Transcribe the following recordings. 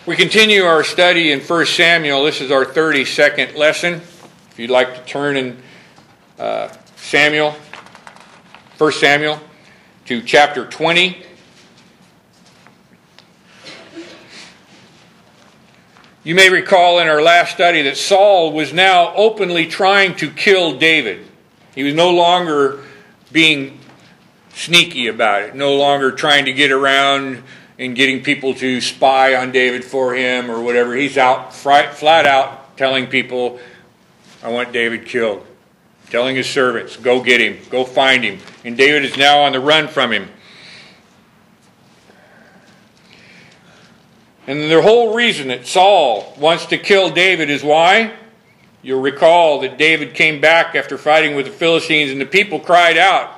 We continue our study in 1 Samuel. This is our 32nd lesson. If you'd like to turn in 1 Samuel, to chapter 20. You may recall in our last study that Saul was now openly trying to kill David. He was no longer being sneaky about it, no longer trying to get around and getting people to spy on David for him or whatever. He's out, flat out telling people, I want David killed. Telling his servants, go get him, go find him. And David is now on the run from him. And the whole reason that Saul wants to kill David is why? You'll recall that David came back after fighting with the Philistines, and the people cried out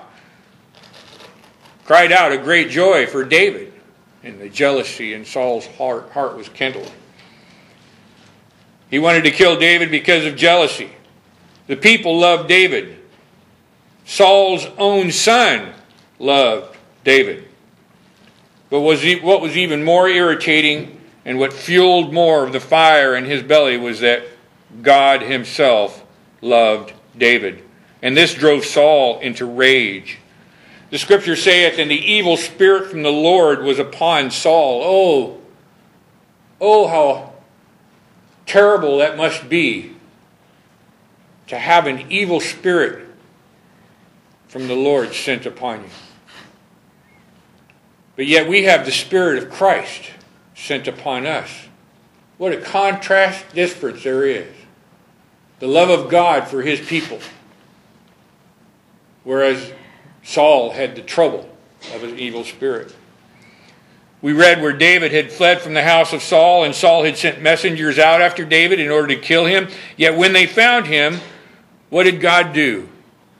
a great joy for David. And the jealousy in Saul's heart was kindled. He wanted to kill David because of jealousy. The people loved David. Saul's own son loved David. But what was even more irritating and what fueled more of the fire in his belly was that God himself loved David. And this drove Saul into rage. The scripture saith, and the evil spirit from the Lord was upon Saul. Oh, how terrible that must be to have an evil spirit from the Lord sent upon you. But yet we have the Spirit of Christ sent upon us. What a contrast difference there is. The love of God for his people. Whereas Saul had the trouble of an evil spirit. We read where David had fled from the house of Saul, and Saul had sent messengers out after David in order to kill him. Yet when they found him, what did God do?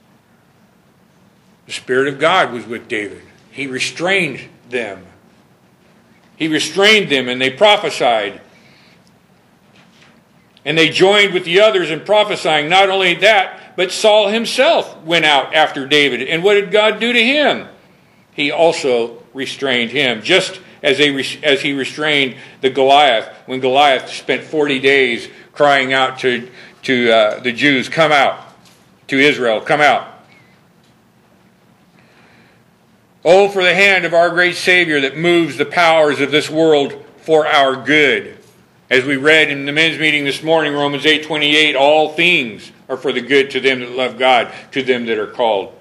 The Spirit of God was with David. He restrained them. He restrained them, and they prophesied. And they joined with the others in prophesying. Not only that, but Saul himself went out after David. And what did God do to him? He also restrained him, just as he restrained the Goliath, when Goliath spent 40 days crying out to the Jews, come out, to Israel, come out. Oh, for the hand of our great Savior that moves the powers of this world for our good. As we read in the men's meeting this morning, Romans 8:28, all things are for the good to them that love God, to them that are called.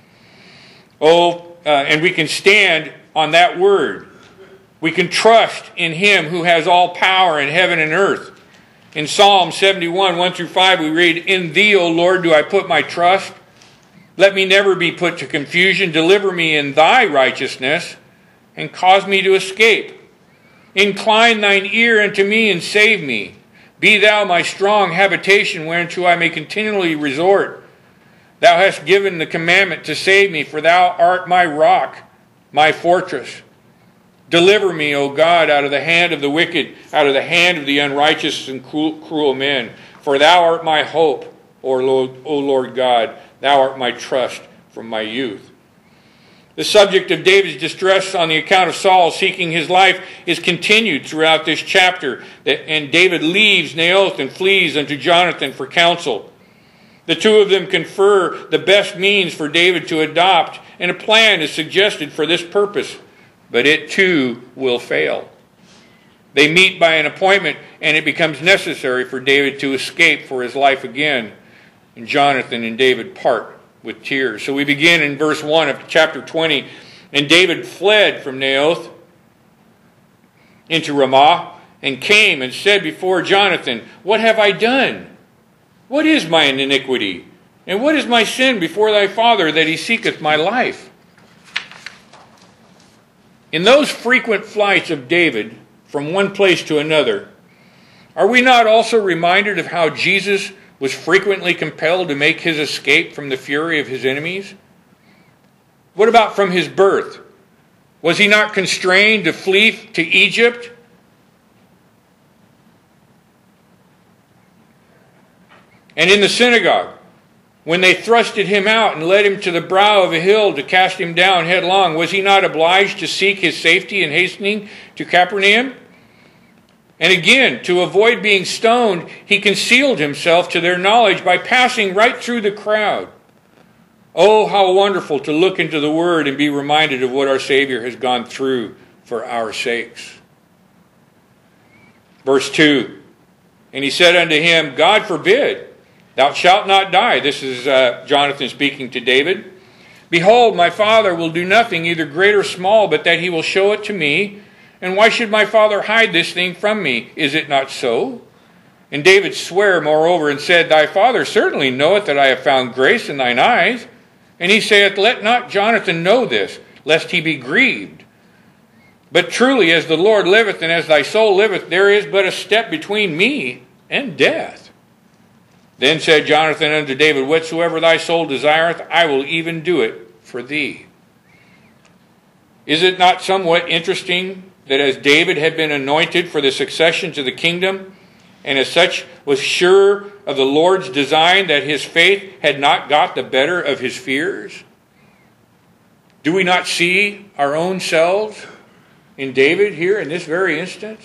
And we can stand on that word. We can trust in him who has all power in heaven and earth. In Psalm 71, 1-5, we read, in thee, O Lord, do I put my trust. Let me never be put to confusion. Deliver me in thy righteousness, and cause me to escape. Incline thine ear unto me, and save me. Be thou my strong habitation, whereunto I may continually resort. Thou hast given the commandment to save me, for thou art my rock, my fortress. Deliver me, O God, out of the hand of the wicked, out of the hand of the unrighteous and cruel men. For thou art my hope, O Lord God. Thou art my trust from my youth. The subject of David's distress on the account of Saul seeking his life is continued throughout this chapter. And David leaves Naioth and flees unto Jonathan for counsel. The two of them confer the best means for David to adopt, and a plan is suggested for this purpose. But it too will fail. They meet by an appointment, and it becomes necessary for David to escape for his life again. And Jonathan and David part with tears. So we begin in verse 1 of chapter 20. And David fled from Naioth into Ramah, and came and said before Jonathan, what have I done? What is mine iniquity? And what is my sin before thy father, that he seeketh my life? In those frequent flights of David from one place to another, are we not also reminded of how Jesus was frequently compelled to make his escape from the fury of his enemies? What about from his birth? Was he not constrained to flee to Egypt? And in the synagogue, when they thrusted him out and led him to the brow of a hill to cast him down headlong, was he not obliged to seek his safety in hastening to Capernaum? And again, to avoid being stoned, he concealed himself to their knowledge by passing right through the crowd. Oh, how wonderful to look into the Word and be reminded of what our Savior has gone through for our sakes. Verse 2, and he said unto him, God forbid, thou shalt not die. This is Jonathan speaking to David. Behold, my father will do nothing, either great or small, but that he will show it to me. And why should my father hide this thing from me? Is it not so? And David sware moreover and said, Thy father certainly knoweth that I have found grace in thine eyes. And he saith, Let not Jonathan know this, lest he be grieved. But truly, as the Lord liveth, and as thy soul liveth, there is but a step between me and death. Then said Jonathan unto David, Whatsoever thy soul desireth, I will even do it for thee. Is it not somewhat interesting that as David had been anointed for the succession to the kingdom, and as such was sure of the Lord's design, that his faith had not got the better of his fears? Do we not see our own selves in David here in this very instance?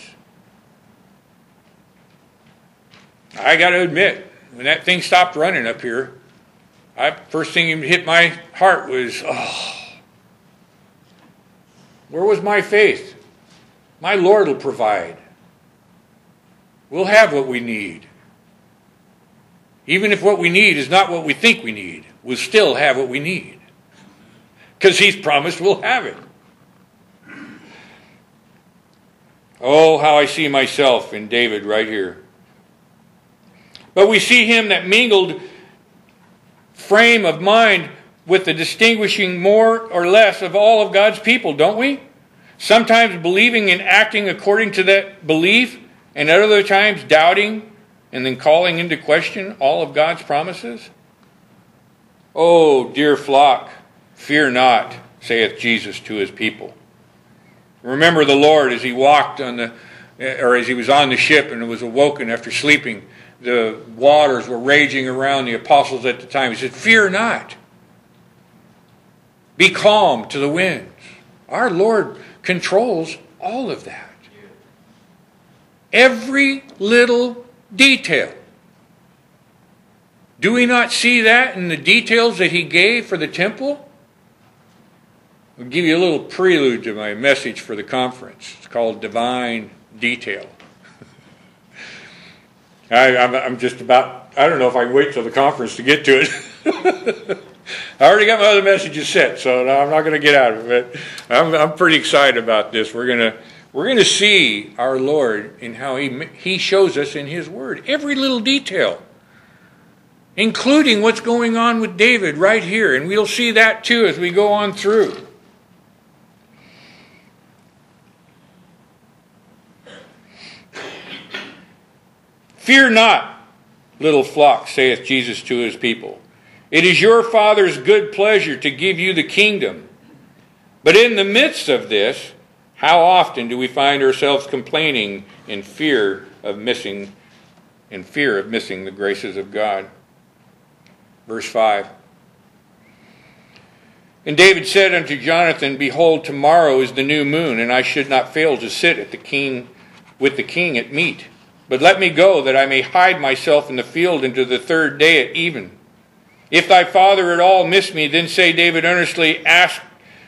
I got to admit, when that thing stopped running up here, first thing that hit my heart was, where was my faith? My Lord will provide. We'll have what we need. Even if what we need is not what we think we need, we'll still have what we need. Because he's promised we'll have it. Oh, how I see myself in David right here. But we see him that mingled frame of mind with the distinguishing more or less of all of God's people, don't we? Sometimes believing and acting according to that belief, and at other times doubting and then calling into question all of God's promises. Oh, dear flock, fear not, saith Jesus to his people. Remember the Lord as he walked as he was on the ship and was awoken after sleeping. The waters were raging around the apostles at the time. He said, Fear not. Be calm to the winds. Our Lord controls all of that. Every little detail. Do we not see that in the details that he gave for the temple? I'll give you a little prelude to my message for the conference. It's called Divine Detail. I'm just about, I don't know if I can wait till the conference to get to it. I already got my other messages set, so I'm not going to get out of it. I'm pretty excited about this. We're going to see our Lord in how he shows us in his word. Every little detail, including what's going on with David right here. And we'll see that too as we go on through. Fear not, little flock, saith Jesus to his people. It is your Father's good pleasure to give you the kingdom. But in the midst of this, how often do we find ourselves complaining in fear of missing the graces of God? Verse 5. And David said unto Jonathan, Behold, tomorrow is the new moon, and I should not fail to sit with the king at meat. But let me go, that I may hide myself in the field unto the third day at even. If thy father at all miss me, then say David earnestly, ask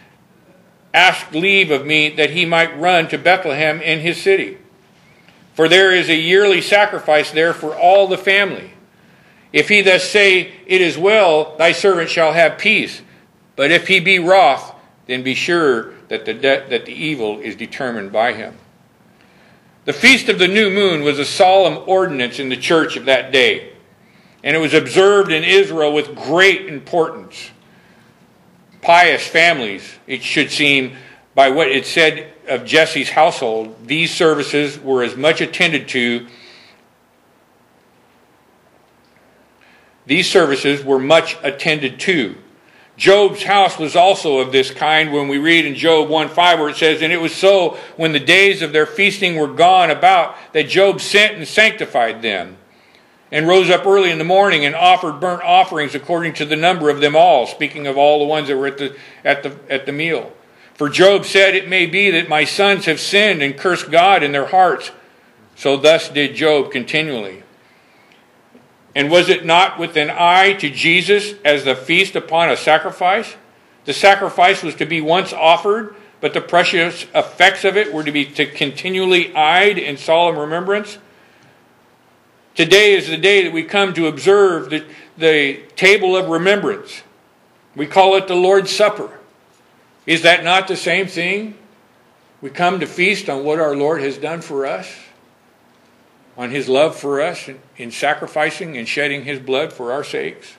leave of me, that he might run to Bethlehem in his city. For there is a yearly sacrifice there for all the family. If he thus say, It is well, thy servant shall have peace. But if he be wroth, then be sure that the evil is determined by him. The Feast of the New Moon was a solemn ordinance in the church of that day, and it was observed in Israel with great importance. Pious families, it should seem, by what it said of Jesse's household, these services were as much attended to. These services were much attended to. Job's house was also of this kind when we read in Job 1:5 where it says, And it was so when the days of their feasting were gone about that Job sent and sanctified them, and rose up early in the morning and offered burnt offerings according to the number of them all, speaking of all the ones that were at the meal. For Job said, It may be that my sons have sinned and cursed God in their hearts. So thus did Job continually. And was it not with an eye to Jesus as the feast upon a sacrifice? The sacrifice was to be once offered, but the precious effects of it were to be continually eyed in solemn remembrance. Today is the day that we come to observe the table of remembrance. We call it the Lord's Supper. Is that not the same thing? We come to feast on what our Lord has done for us, on his love for us in sacrificing and shedding his blood for our sakes.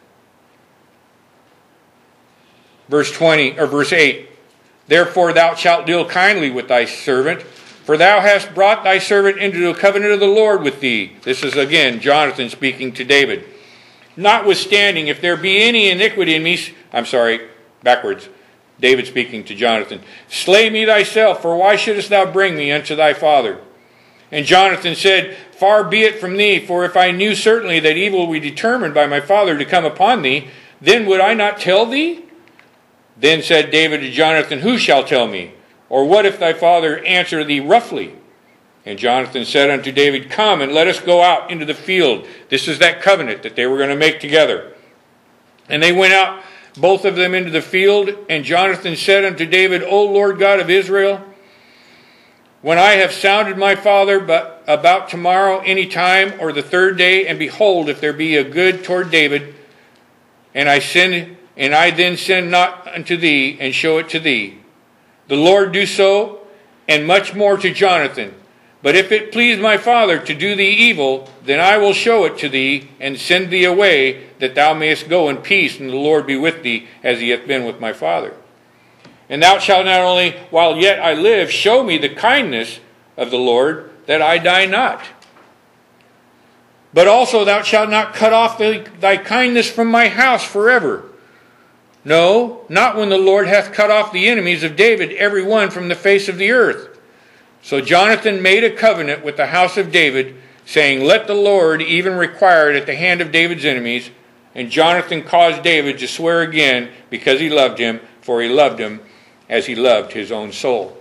Verse 8. Therefore thou shalt deal kindly with thy servant, for thou hast brought thy servant into the covenant of the Lord with thee. This is again Jonathan speaking to David. Notwithstanding, if there be any iniquity in me, backwards. David speaking to Jonathan. Slay me thyself, for why shouldest thou bring me unto thy father? And Jonathan said, Far be it from thee, for if I knew certainly that evil would be determined by my father to come upon thee, then would I not tell thee? Then said David to Jonathan, Who shall tell me? Or what if thy father answer thee roughly? And Jonathan said unto David, Come, and let us go out into the field. This is that covenant that they were going to make together. And they went out, both of them, into the field. And Jonathan said unto David, O Lord God of Israel, when I have sounded my father but about tomorrow any time, or the third day, and behold, if there be a good toward David, and I then sin not unto thee, and show it to thee. The Lord do so, and much more to Jonathan. But if it please my father to do thee evil, then I will show it to thee, and send thee away, that thou mayest go in peace, and the Lord be with thee, as he hath been with my father. And thou shalt not only, while yet I live, show me the kindness of the Lord, that I die not. But also thou shalt not cut off thy kindness from my house forever. No, not when the Lord hath cut off the enemies of David, every one from the face of the earth. So Jonathan made a covenant with the house of David, saying, Let the Lord even require it at the hand of David's enemies. And Jonathan caused David to swear again, because he loved him, for he loved him as he loved his own soul.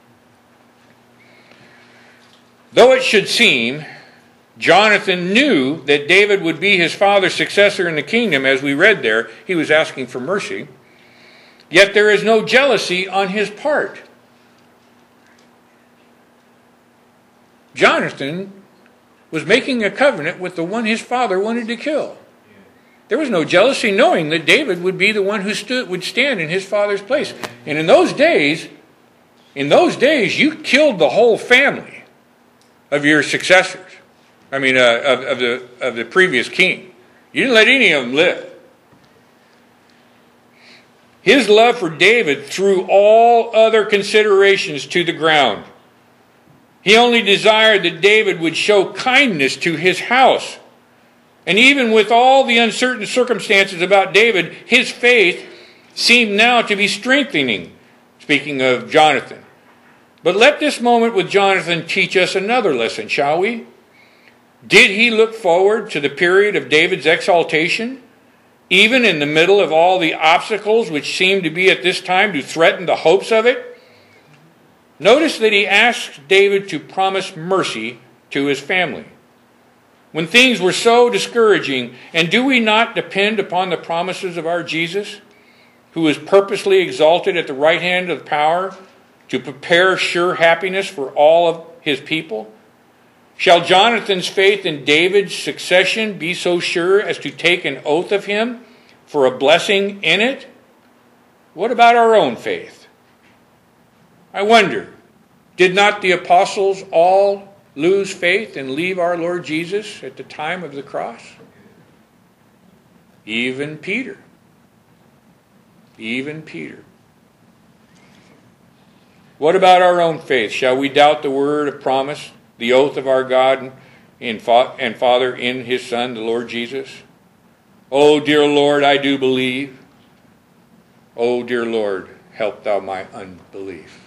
Though it should seem, Jonathan knew that David would be his father's successor in the kingdom, as we read there. He was asking for mercy. Yet there is no jealousy on his part. Jonathan was making a covenant with the one his father wanted to kill. There was no jealousy, knowing that David would be the one who would stand in his father's place. And in those days, you killed the whole family of your successors. Of the previous king. You didn't let any of them live. His love for David threw all other considerations to the ground. He only desired that David would show kindness to his house. And even with all the uncertain circumstances about David, his faith seemed now to be strengthening, speaking of Jonathan. But let this moment with Jonathan teach us another lesson, shall we? Did he look forward to the period of David's exaltation, even in the middle of all the obstacles which seemed to be at this time to threaten the hopes of it? Notice that he asked David to promise mercy to his family when things were so discouraging. And do we not depend upon the promises of our Jesus, who is purposely exalted at the right hand of power to prepare sure happiness for all of his people? Shall Jonathan's faith in David's succession be so sure as to take an oath of him for a blessing in it? What about our own faith? I wonder, did not the apostles all lose faith and leave our Lord Jesus at the time of the cross? Even Peter. Even Peter. What about our own faith? Shall we doubt the word of promise, the oath of our God and Father in his Son, the Lord Jesus? Oh, dear Lord, I do believe. Oh, dear Lord, help thou my unbelief.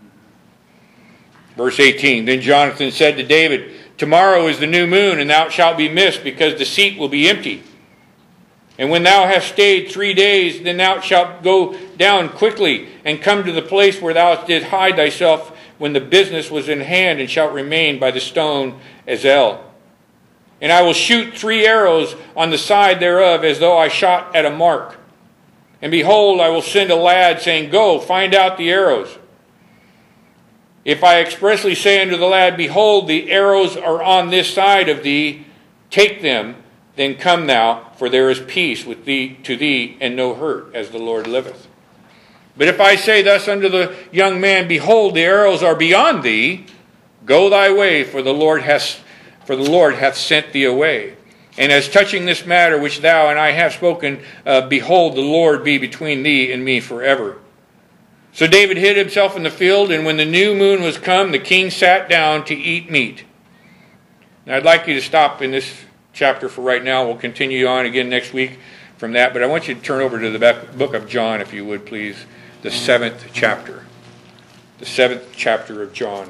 Verse 18, Then Jonathan said to David, Tomorrow is the new moon, and thou shalt be missed, because the seat will be empty. And when thou hast stayed 3 days, then thou shalt go down quickly, and come to the place where thou didst hide thyself when the business was in hand, and shalt remain by the stone Ezel. And I will shoot 3 arrows on the side thereof, as though I shot at a mark. And behold, I will send a lad, saying, Go, find out the arrows. If I expressly say unto the lad, Behold, the arrows are on this side of thee, take them, then come thou, for there is peace with thee to thee, and no hurt, as the Lord liveth. But if I say thus unto the young man, Behold, the arrows are beyond thee, go thy way, for the Lord hath sent thee away. And as touching this matter which thou and I have spoken, behold, the Lord be between thee and me forever. So David hid himself in the field, and when the new moon was come, the king sat down to eat meat. Now I'd like you to stop in this chapter for right now. We'll continue on again next week from that, but I want you to turn over to the book of John, if you would, please. The 7th chapter. The 7th chapter of John.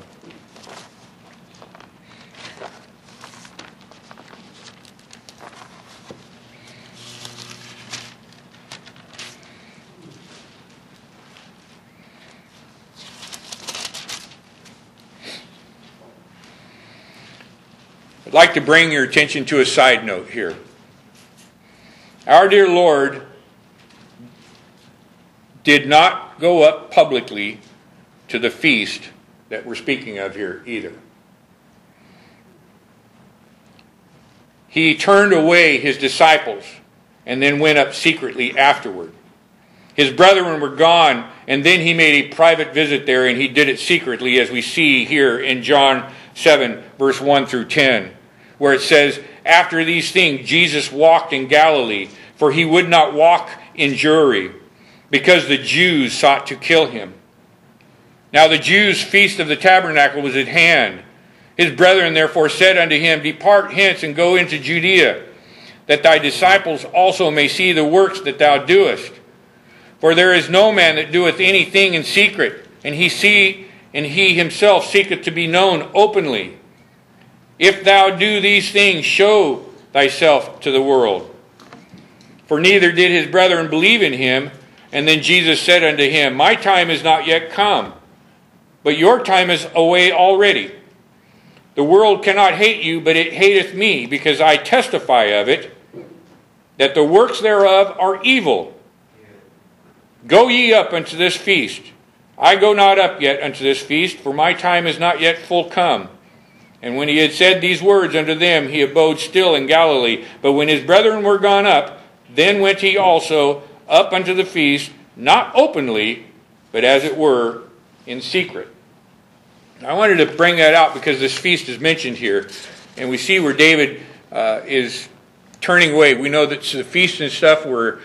I'd like to bring your attention to a side note here. Our dear Lord did not go up publicly to the feast that we're speaking of here either. He turned away his disciples and then went up secretly afterward. His brethren were gone, and then he made a private visit there, and he did it secretly, as we see here in John 7, verse 1 through 10, where it says, After these things Jesus walked in Galilee, for he would not walk in Jewry, because the Jews sought to kill him. Now the Jews' feast of the tabernacle was at hand. His brethren therefore said unto him, Depart hence and go into Judea, that thy disciples also may see the works that thou doest. For there is no man that doeth anything in secret, and he himself seeketh to be known openly. If thou do these things, show thyself to the world. For neither did his brethren believe in him. And then Jesus said unto him, My time is not yet come, but your time is away already. The world cannot hate you, but it hateth me, because I testify of it, that the works thereof are evil. Go ye up unto this feast. I go not up yet unto this feast, for my time is not yet full come. And when he had said these words unto them, he abode still in Galilee. But when his brethren were gone up, then went he also up unto the feast, not openly, but as it were, in secret. I wanted to bring that out because this feast is mentioned here, and we see where David is turning away. We know that the feasts and stuff were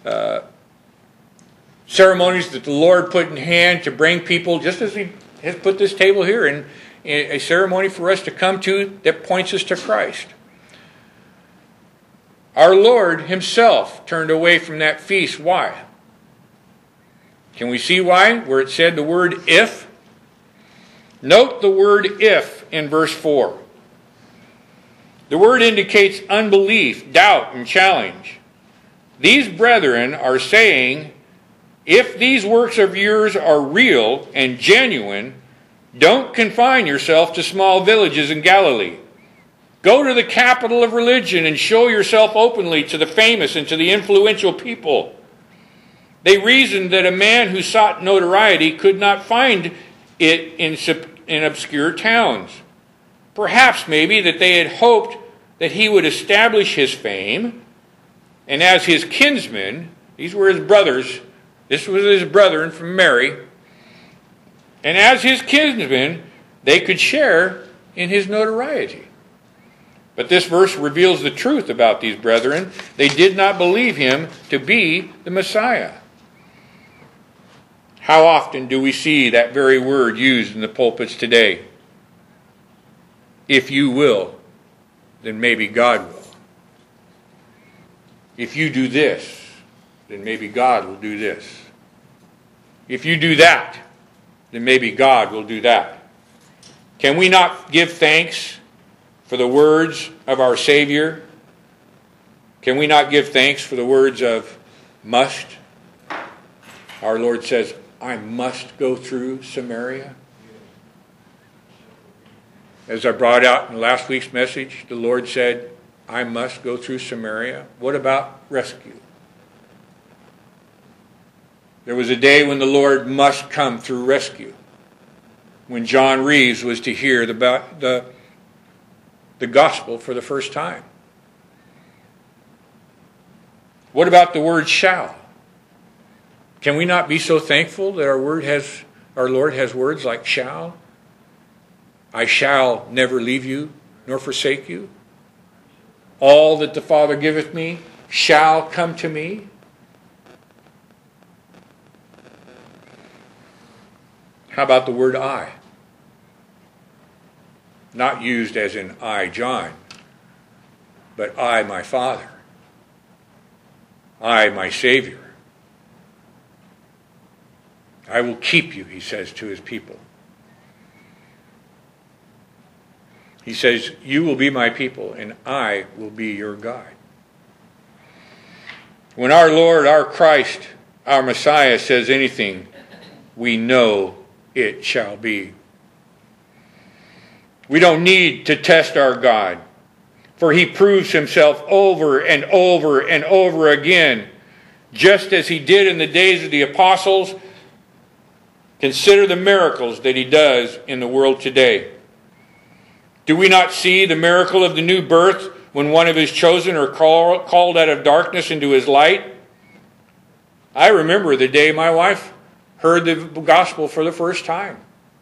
ceremonies that the Lord put in hand to bring people, just as he has put this table here, in a ceremony for us to come to that points us to Christ. Our Lord himself turned away from that feast. Why? Can we see why? Where it said the word if. Note the word if in verse 4. The word indicates unbelief, doubt, and challenge. These brethren are saying, if these works of yours are real and genuine, don't confine yourself to small villages in Galilee. Go to the capital of religion and show yourself openly to the famous and to the influential people. They reasoned that a man who sought notoriety could not find it in obscure towns. Perhaps maybe that they had hoped that he would establish his fame, and as his kinsmen, these were his brothers, this was his brethren from Mary, and as his kinsmen, they could share in his notoriety. But this verse reveals the truth about these brethren. They did not believe him to be the Messiah. How often do we see that very word used in the pulpits today? If you will, then maybe God will. If you do this, then maybe God will do this. If you do that, then maybe God will do that. Can we not give thanks for the words of our Savior? Can we not give thanks for the words of must? Our Lord says, I must go through Samaria. As I brought out in last week's message, the Lord said, I must go through Samaria. What about rescue? There was a day when the Lord must come through rescue. When John Reeves was to hear the gospel for the first time. What about the word shall? Can we not be so thankful that our Lord has words like shall? I shall never leave you nor forsake you. All that the Father giveth me shall come to me. How about the word I? Not used as in I, John, but I, my Father. I, my Savior. I will keep you, he says to his people. He says, you will be my people, and I will be your God. When our Lord, our Christ, our Messiah says anything, we know it shall be. We don't need to test our God, for he proves himself over and over and over again, just as he did in the days of the apostles. Consider the miracles that he does in the world today. Do we not see the miracle of the new birth when one of his chosen are called out of darkness into his light? I remember the day my wife heard the gospel for the first time.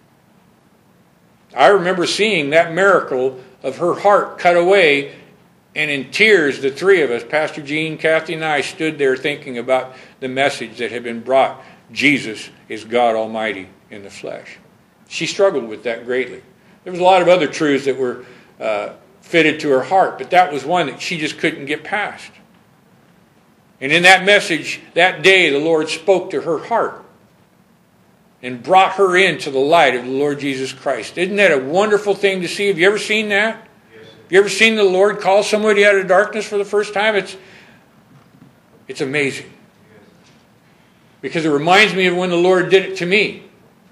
I remember seeing that miracle of her heart cut away, and in tears, the three of us, Pastor Gene, Kathy, and I, stood there thinking about the message that had been brought. Jesus is God Almighty in the flesh. She struggled with that greatly. There was a lot of other truths that were fitted to her heart, but that was one that she just couldn't get past. And in that message, that day, the Lord spoke to her heart and brought her into the light of the Lord Jesus Christ. Isn't that a wonderful thing to see? Have you ever seen that? Yes. Have you ever seen the Lord call somebody out of darkness for the first time? It's amazing. Yes. Because it reminds me of when the Lord did it to me.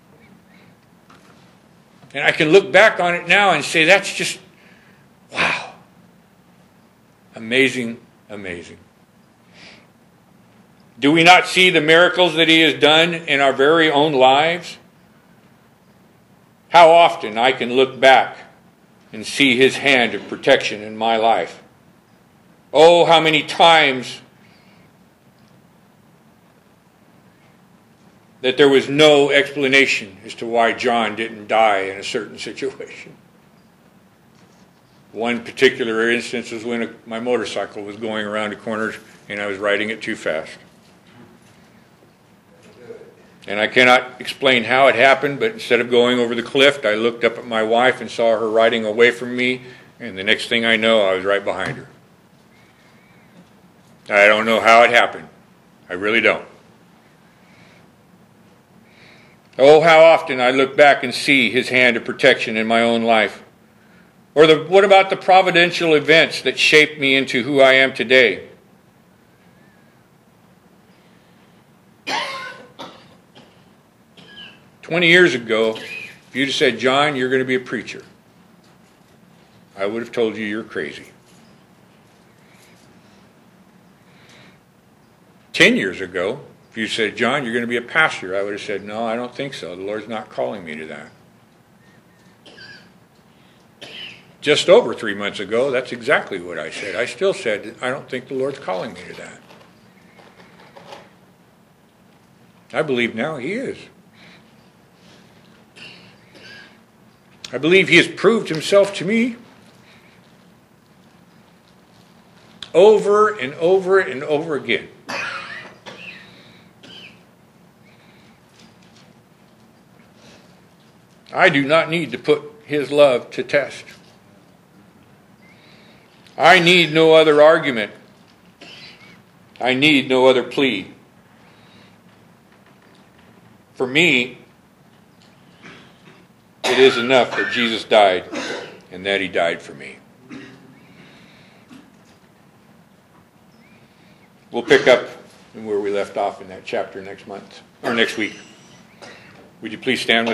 And I can look back on it now and say, that's just, wow. Amazing, amazing. Do we not see the miracles that he has done in our very own lives? How often I can look back and see his hand of protection in my life. Oh, how many times that there was no explanation as to why John didn't die in a certain situation. One particular instance was when my motorcycle was going around a corner and I was riding it too fast. And I cannot explain how it happened, but instead of going over the cliff, I looked up at my wife and saw her riding away from me, and the next thing I know, I was right behind her. I don't know how it happened. I really don't. Oh, how often I look back and see his hand of protection in my own life. Or what about the providential events that shaped me into who I am today? "20 years ago, if you'd have said, John, you're going to be a preacher, I would have told you you're crazy. 10 years ago, if you said, John, you're going to be a pastor, I would have said, no, I don't think so. The Lord's not calling me to that. Just over 3 months ago, that's exactly what I said. I still said, I don't think the Lord's calling me to that. I believe now he is. I believe he has proved himself to me over and over and over again. I do not need to put his love to test. I need no other argument. I need no other plea. For me, it is enough that Jesus died and that he died for me. We'll pick up where we left off in that chapter next month or next week. Would you please stand with